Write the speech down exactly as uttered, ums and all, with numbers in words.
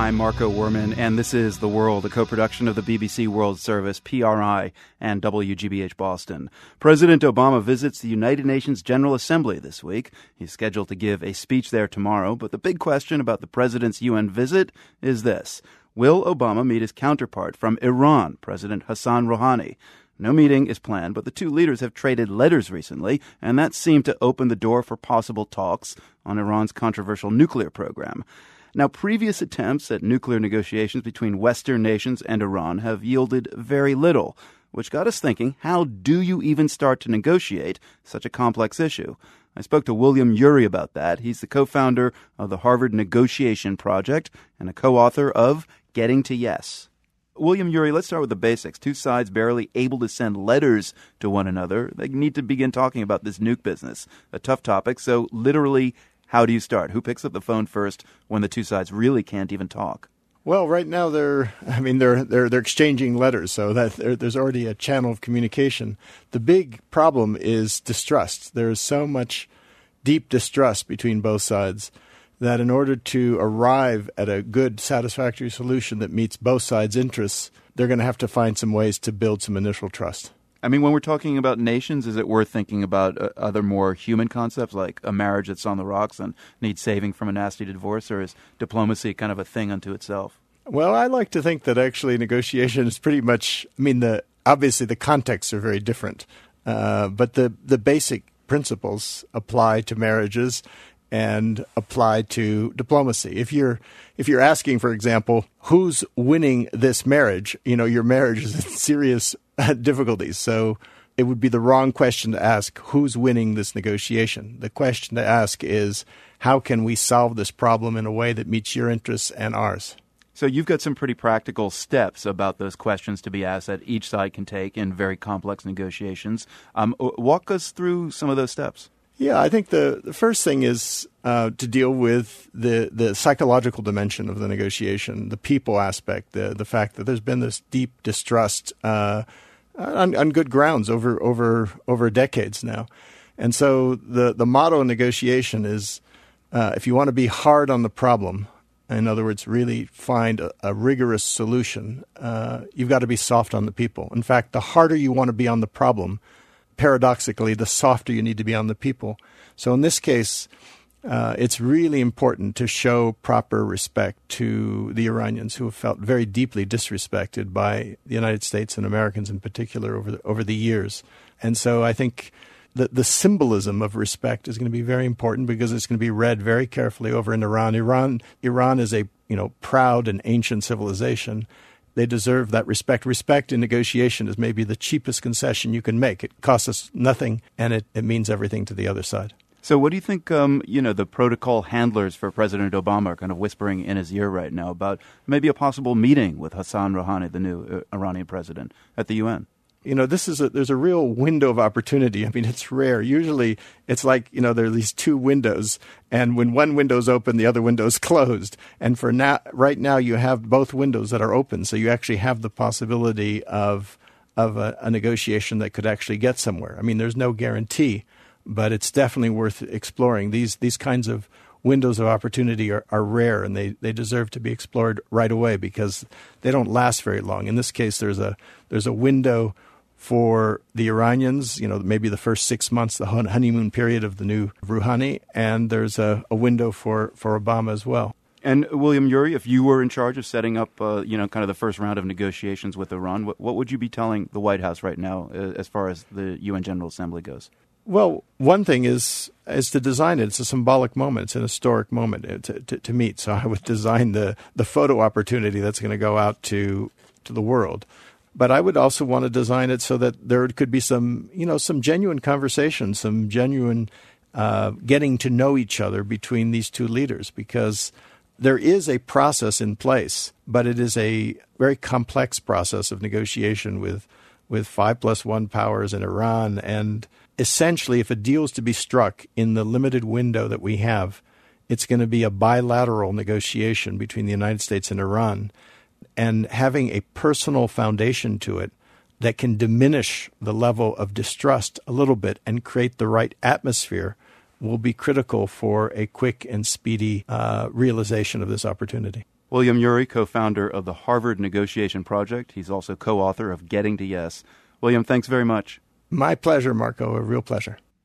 I'm Marco Werman, and this is The World, a co-production of the B B C World Service, P R I, and W G B H Boston. President Obama visits the United Nations General Assembly this week. He's scheduled to give a speech there tomorrow, but the big question about the president's U N visit is this. Will Obama meet his counterpart from Iran, President Hassan Rouhani? No meeting is planned, but the two leaders have traded letters recently, and that seemed to open the door for possible talks on Iran's controversial nuclear program. Now, previous attempts at nuclear negotiations between Western nations and Iran have yielded very little, which got us thinking, how do you even start to negotiate such a complex issue? I spoke to William Ury about that. He's the co-founder of the Harvard Negotiation Project and a co-author of Getting to Yes. William Ury, let's start with the basics. Two sides barely able to send letters to one another. They need to begin talking about this nuke business, a tough topic. So literally, how do you start? Who picks up the phone first when the two sides really can't even talk? Well, right now they're, I mean, they're they're they're exchanging letters, so that there's already a channel of communication. The big problem is distrust. There is so much deep distrust between both sides that in order to arrive at a good, satisfactory solution that meets both sides' interests, they're going to have to find some ways to build some initial trust. I mean, when we're talking about nations, is it worth thinking about uh, other more human concepts like a marriage that's on the rocks and needs saving from a nasty divorce, or is diplomacy kind of a thing unto itself? Well, I like to think that actually negotiation is pretty much, I mean, the obviously the contexts are very different, uh, but the, the basic principles apply to marriages and apply to diplomacy. If you're if you're asking, for example, who's winning this marriage, you know, your marriage is in serious difficulties. So it would be the wrong question to ask, who's winning this negotiation? The question to ask is, how can we solve this problem in a way that meets your interests and ours? So you've got some pretty practical steps about those questions to be asked that each side can take in very complex negotiations. Um, walk us through some of those steps. Yeah, I think the, the first thing is uh, to deal with the, the psychological dimension of the negotiation, the people aspect, the the fact that there's been this deep distrust uh, on, on good grounds over over over decades now. And so the, the motto of negotiation is uh, if you want to be hard on the problem, in other words, really find a, a rigorous solution, uh, you've got to be soft on the people. In fact, the harder you want to be on the problem, paradoxically, the softer you need to be on the people. So in this case, uh, it's really important to show proper respect to the Iranians who have felt very deeply disrespected by the United States and Americans in particular over the, over the years. And so I think the, the symbolism of respect is going to be very important because it's going to be read very carefully over in Iran. Iran, Iran is a you know proud and ancient civilization. They deserve that respect. Respect in negotiation is maybe the cheapest concession you can make. It costs us nothing, and it, it means everything to the other side. So what do you think, um, you know, the protocol handlers for President Obama are kind of whispering in his ear right now about maybe a possible meeting with Hassan Rouhani, the new uh, Iranian president, at the U N? You know, this is a, there's a real window of opportunity. I mean, it's rare. Usually it's like, you know, there are these two windows, and when one window's open, the other window's closed. And for now, right now, you have both windows that are open. So you actually have the possibility of of a, a negotiation that could actually get somewhere. I mean, there's no guarantee, but it's definitely worth exploring. These these kinds of windows of opportunity are, are rare, and they, they deserve to be explored right away because they don't last very long. In this case, there's a there's a window for the Iranians, you know, maybe the first six months, the honeymoon period of the new Rouhani, and there's a, a window for, for Obama as well. And William Ury, if you were in charge of setting up, uh, you know, kind of the first round of negotiations with Iran, what, what would you be telling the White House right now uh, as far as the U N General Assembly goes? Well, one thing is is to design it. It's a symbolic moment. It's an historic moment to, to, to meet. So I would design the, the photo opportunity that's going to go out to to the world. But I would also want to design it so that there could be some, you know, some genuine conversation, some genuine uh, getting to know each other between these two leaders, because there is a process in place, but it is a very complex process of negotiation with with five plus one powers in Iran. And essentially, if a deal is to be struck in the limited window that we have, it's going to be a bilateral negotiation between the United States and Iran. And having a personal foundation to it that can diminish the level of distrust a little bit and create the right atmosphere will be critical for a quick and speedy uh, realization of this opportunity. William Ury, co-founder of the Harvard Negotiation Project. He's also co-author of Getting to Yes. William, thanks very much. My pleasure, Marco. A real pleasure.